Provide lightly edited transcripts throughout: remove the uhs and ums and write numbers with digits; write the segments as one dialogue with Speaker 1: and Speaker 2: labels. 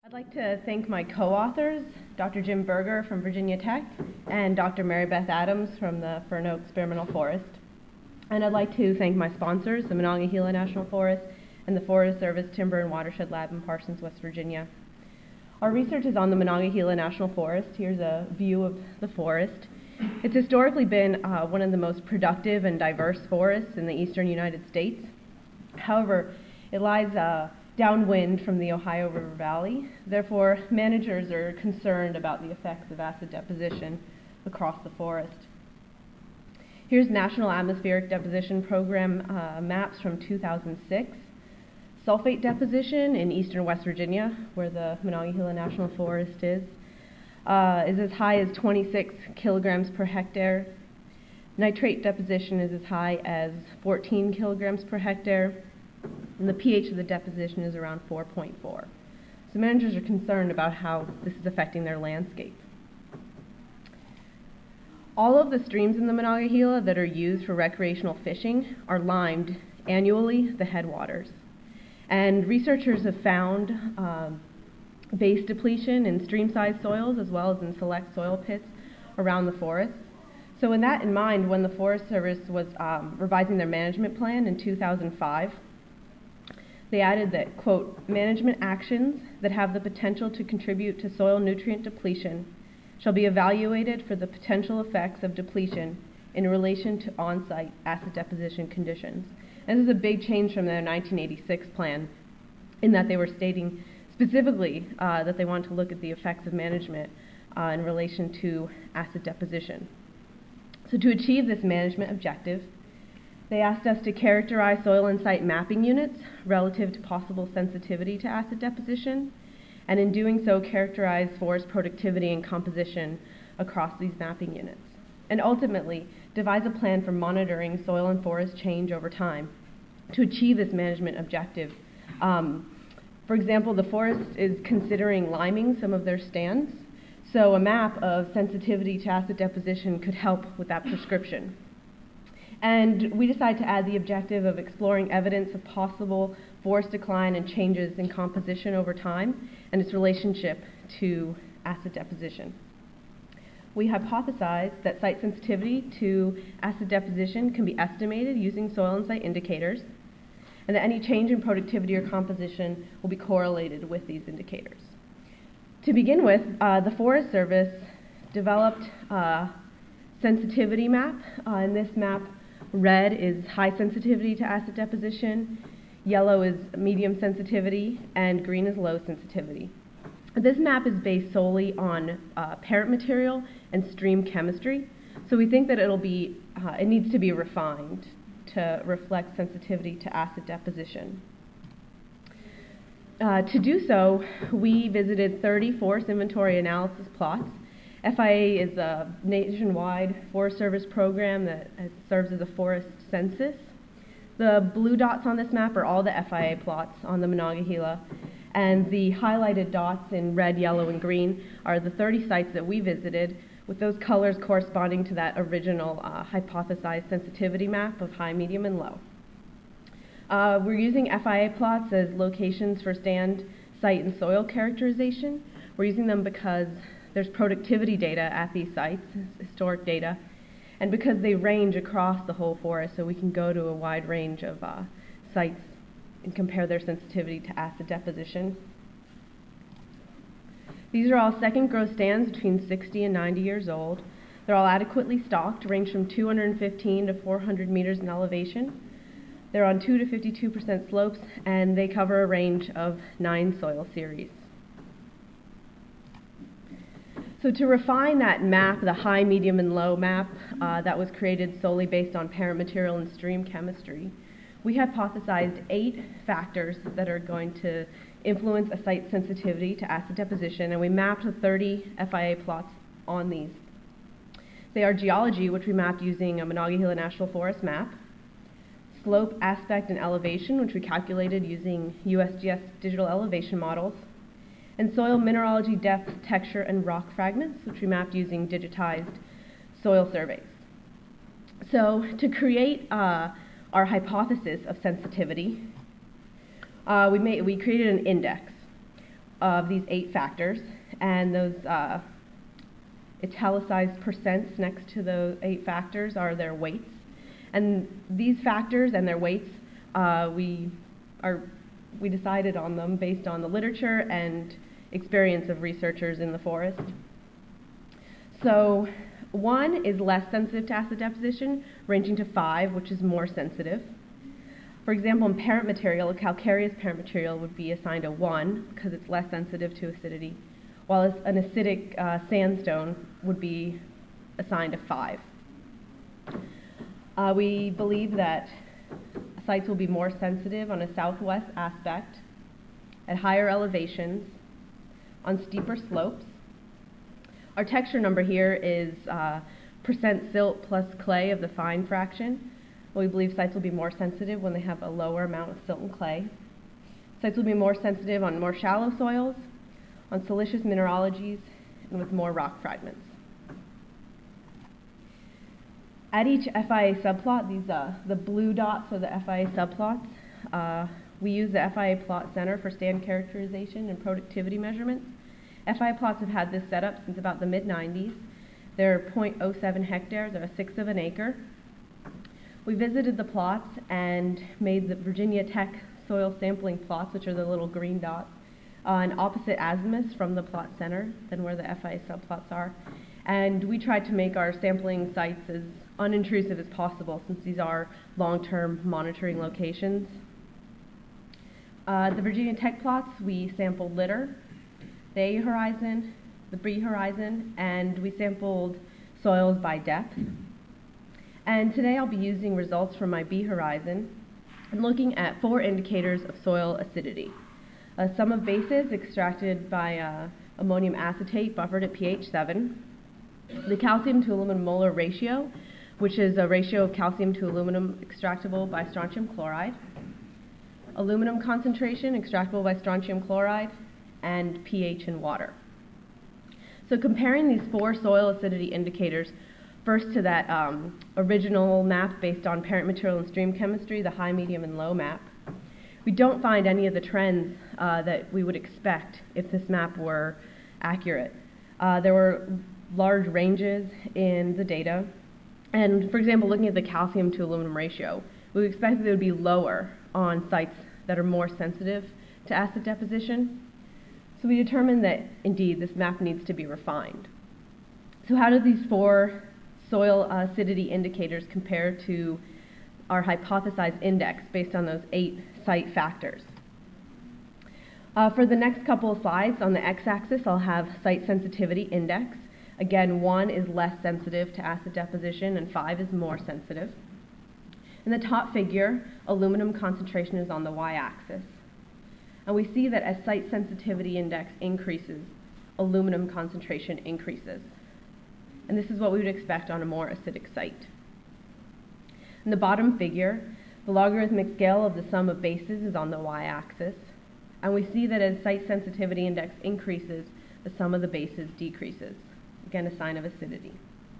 Speaker 1: I'd like to thank my co-authors, Dr. Jim Berger from Virginia Tech and Dr. Mary Beth Adams from the Fern Oak Experimental Forest. And I'd like to thank my sponsors, the Monongahela National Forest and the Forest Service Timber and Watershed Lab in Parsons, West Virginia. Our research is on the Monongahela National Forest. Here's a view of the forest. It's historically been one of the most productive and diverse forests in the eastern United States. However, it lies downwind from the Ohio River Valley. Therefore, managers are concerned about the effects of acid deposition across the forest. Here's National Atmospheric Deposition Program maps from 2006. Sulfate deposition in eastern West Virginia, where the Monongahela National Forest is as high as 26 kilograms per hectare. Nitrate deposition is as high as 14 kilograms per hectare. And the pH of the deposition is around 4.4. So managers are concerned about how this is affecting their landscape. All of the streams in the Monongahela that are used for recreational fishing are limed annually, the headwaters. And researchers have found base depletion in stream-sized soils as well as in select soil pits around the forest. So with that in mind, when the Forest Service was revising their management plan in 2005, they added that, quote, management actions that have the potential to contribute to soil nutrient depletion shall be evaluated for the potential effects of depletion in relation to on-site acid deposition conditions. And this is a big change from their 1986 plan in that they were stating specifically that they want to look at the effects of management in relation to acid deposition. So to achieve this management objective, they asked us to characterize soil and site mapping units relative to possible sensitivity to acid deposition, and in doing so characterize forest productivity and composition across these mapping units, and ultimately devise a plan for monitoring soil and forest change over time to achieve this management objective. For example, the forest is considering liming some of their stands, so a map of sensitivity to acid deposition could help with that prescription. And we decided to add the objective of exploring evidence of possible forest decline and changes in composition over time and its relationship to acid deposition. We hypothesized that site sensitivity to acid deposition can be estimated using soil and site indicators, and that any change in productivity or composition will be correlated with these indicators. To begin with, the Forest Service developed a sensitivity map. In this map, red is high sensitivity to acid deposition, yellow is medium sensitivity, and green is low sensitivity. This map is based solely on parent material and stream chemistry, so we think that it needs to be refined to reflect sensitivity to acid deposition. To do so, we visited 30 forest inventory analysis plots. FIA is a nationwide Forest Service program that serves as a forest census. The blue dots on this map are all the FIA plots on the Monongahela, and the highlighted dots in red, yellow, and green are the 30 sites that we visited, with those colors corresponding to that original hypothesized sensitivity map of high, medium, and low. We're using FIA plots as locations for stand, site, and soil characterization. We're using them because there's productivity data at these sites, historic data, and because they range across the whole forest, so we can go to a wide range of sites and compare their sensitivity to acid deposition. These are all second growth stands between 60 and 90 years old. They're all adequately stocked, range from 215 to 400 meters in elevation. They're on 2 to 52% slopes, and they cover a range of 9 soil series. So to refine that map, the high, medium, and low map that was created solely based on parent material and stream chemistry, we hypothesized 8 factors that are going to influence a site's sensitivity to acid deposition, and we mapped the 30 FIA plots on these. They are geology, which we mapped using a Monongahela National Forest map, slope, aspect, and elevation, which we calculated using USGS digital elevation models, and soil mineralogy, depth, texture, and rock fragments, which we mapped using digitized soil surveys. So to create our hypothesis of sensitivity, we created an index. of these 8 factors, and those italicized percents next to the 8 factors are their weights. And these factors and their weights, we decided on them based on the literature and experience of researchers in the forest. So 1 is less sensitive to acid deposition, ranging to 5, which is more sensitive. For example, in parent material, a calcareous parent material would be assigned a 1 because it's less sensitive to acidity, while an acidic sandstone would be assigned a 5. We believe that sites will be more sensitive on a southwest aspect, at higher elevations, on steeper slopes. Our texture number here is percent silt plus clay of the fine fraction. We believe sites will be more sensitive when they have a lower amount of silt and clay. Sites will be more sensitive on more shallow soils, on siliceous mineralogies, and with more rock fragments. At each FIA subplot, these the blue dots are the FIA subplots. We use the FIA Plot Center for stand characterization and productivity measurements. FIA plots have had this setup since about the mid-90s. They're 0.07 hectares, or a sixth of an acre. We visited the plots and made the Virginia Tech soil sampling plots, which are the little green dots, on opposite azimuths from the plot center than where the FIA subplots are. And we tried to make our sampling sites as unintrusive as possible, since these are long-term monitoring locations. The Virginia Tech plots, we sampled litter, the A horizon, the B horizon, and we sampled soils by depth. And today I'll be using results from my B horizon and looking at 4 indicators of soil acidity. A sum of bases extracted by ammonium acetate buffered at pH 7, the calcium to aluminum molar ratio, which is a ratio of calcium to aluminum extractable by strontium chloride, aluminum concentration extractable by strontium chloride, and pH in water. So comparing these 4 soil acidity indicators, first to that original map based on parent material and stream chemistry, the high, medium, and low map, we don't find any of the trends that we would expect if this map were accurate. There were large ranges in the data, and for example, looking at the calcium to aluminum ratio, we would expect that it would be lower on sites that are more sensitive to acid deposition. So we determined that indeed this map needs to be refined. So how do these 4 soil acidity indicators compare to our hypothesized index based on those 8 site factors? For the next couple of slides, on the x-axis I'll have site sensitivity index. Again, 1 is less sensitive to acid deposition and 5 is more sensitive. In the top figure, aluminum concentration is on the y-axis. And we see that as site sensitivity index increases, aluminum concentration increases. And this is what we would expect on a more acidic site. In the bottom figure, the logarithmic scale of the sum of bases is on the y-axis. And we see that as site sensitivity index increases, the sum of the bases decreases. Again, a sign of acidity.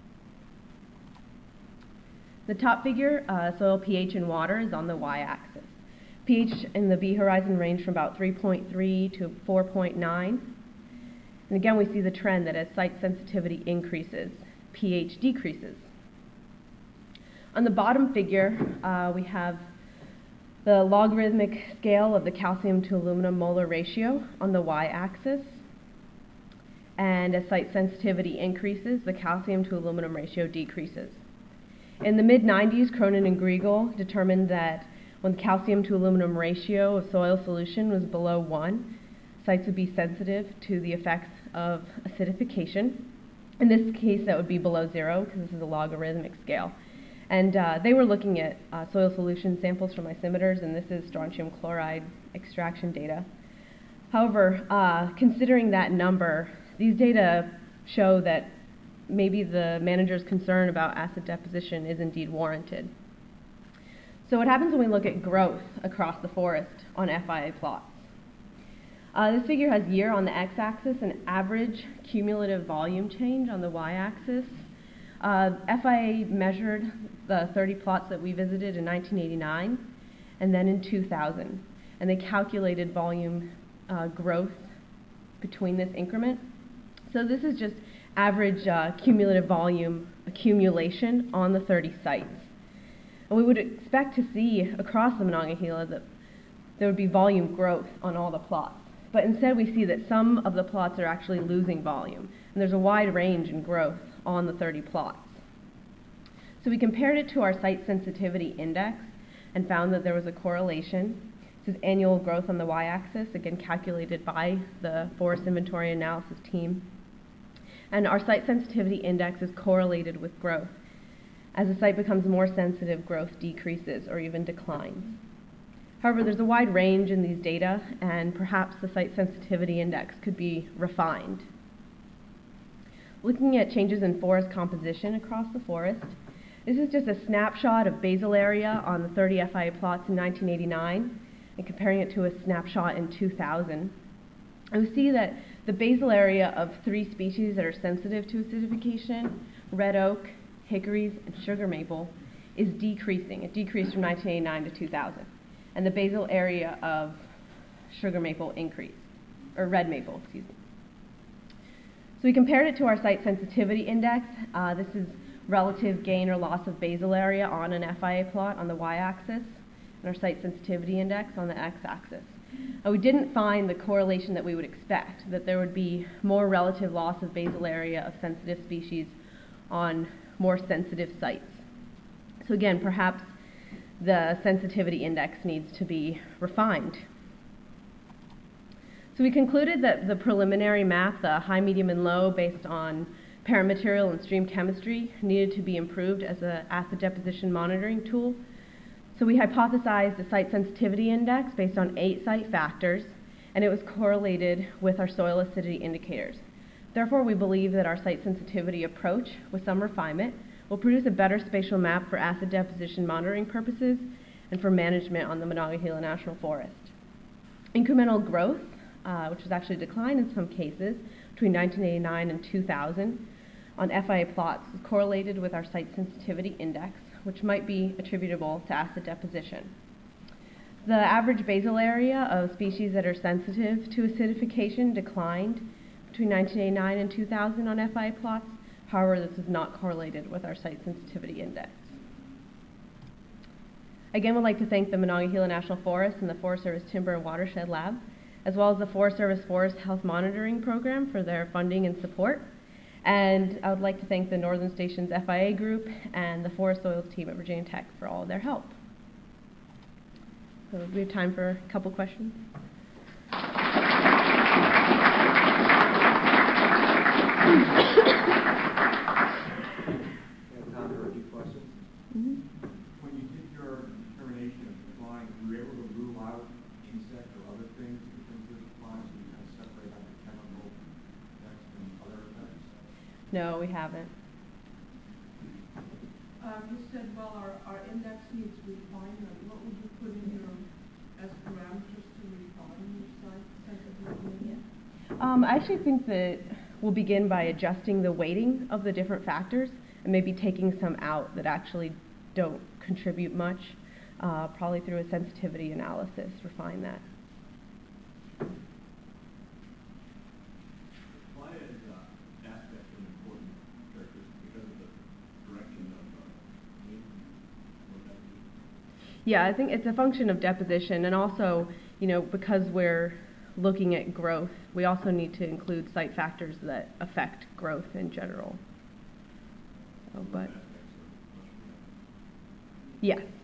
Speaker 1: The top figure, soil pH in water, is on the y-axis. pH in the B horizon range from about 3.3 to 4.9. And again, we see the trend that as site sensitivity increases, pH decreases. On the bottom figure, we have the logarithmic scale of the calcium to aluminum molar ratio on the y-axis. And as site sensitivity increases, the calcium to aluminum ratio decreases. In the mid-90s, Cronin and Griegel determined that when the calcium to aluminum ratio of soil solution was below 1, sites would be sensitive to the effects of acidification. In this case, that would be below 0, because this is a logarithmic scale. And they were looking at soil solution samples from isometers, and this is strontium chloride extraction data. However, considering that number, these data show that maybe the manager's concern about acid deposition is indeed warranted. So what happens when we look at growth across the forest on FIA plots? This figure has year on the x-axis and average cumulative volume change on the y-axis. FIA measured the 30 plots that we visited in 1989 and then in 2000, and they calculated volume growth between this increment. So this is just average cumulative volume accumulation on the 30 sites. And we would expect to see across the Monongahela that there would be volume growth on all the plots. But instead we see that some of the plots are actually losing volume, and there's a wide range in growth on the 30 plots. So we compared it to our site sensitivity index and found that there was a correlation. This is annual growth on the y-axis, again calculated by the Forest Inventory Analysis team. And our site sensitivity index is correlated with growth. As the site becomes more sensitive, growth decreases or even declines. However, there's a wide range in these data, and perhaps the site sensitivity index could be refined. Looking at changes in forest composition across the forest, this is just a snapshot of basal area on the 30 FIA plots in 1989 and comparing it to a snapshot in 2000. And we see that the basal area of 3 species that are sensitive to acidification, red oak, hickories, and sugar maple, is decreasing. It decreased from 1989 to 2000. And the basal area of sugar maple increased, or red maple, excuse me. So we compared it to our site sensitivity index. This is relative gain or loss of basal area on an FIA plot on the y-axis, and our site sensitivity index on the x-axis. We didn't find the correlation that we would expect, that there would be more relative loss of basal area of sensitive species on more sensitive sites. So again, perhaps the sensitivity index needs to be refined. So we concluded that the preliminary map, the high, medium, and low, based on paramaterial and stream chemistry, needed to be improved as an acid deposition monitoring tool. So we hypothesized a site sensitivity index based on 8 site factors, and it was correlated with our soil acidity indicators. Therefore, we believe that our site sensitivity approach, with some refinement, will produce a better spatial map for acid deposition monitoring purposes and for management on the Monongahela National Forest. Incremental growth, which was actually declined in some cases between 1989 and 2000 on FIA plots, is correlated with our site sensitivity index, which might be attributable to acid deposition. The average basal area of species that are sensitive to acidification declined between 1989 and 2000 on FIA plots. However, this is not correlated with our site sensitivity index. Again, we'd like to thank the Monongahela National Forest and the Forest Service Timber and Watershed Lab, as well as the Forest Service Forest Health Monitoring Program for their funding and support. And I would like to thank the Northern Stations FIA group and the Forest Soils team at Virginia Tech for all of their help. So we have time for a couple questions.
Speaker 2: When you did your determination of decline, were you able to rule out insect or other things in terms of decline, so you kind of separate out the chemical effects from other effects?
Speaker 1: No, we haven't.
Speaker 3: You said, well, our index needs refinement. What would you put in your as parameters to refine your site sensitivity?
Speaker 1: I actually think that we'll begin by adjusting the weighting of the different factors and maybe taking some out that actually don't contribute much, probably through a sensitivity analysis, refine that.
Speaker 2: Why is aspect an important characteristic? Because of the direction of wind?
Speaker 1: Yeah, I think it's a function of deposition, and also, because we're looking at growth, we also need to include site factors that affect growth in general. Yes.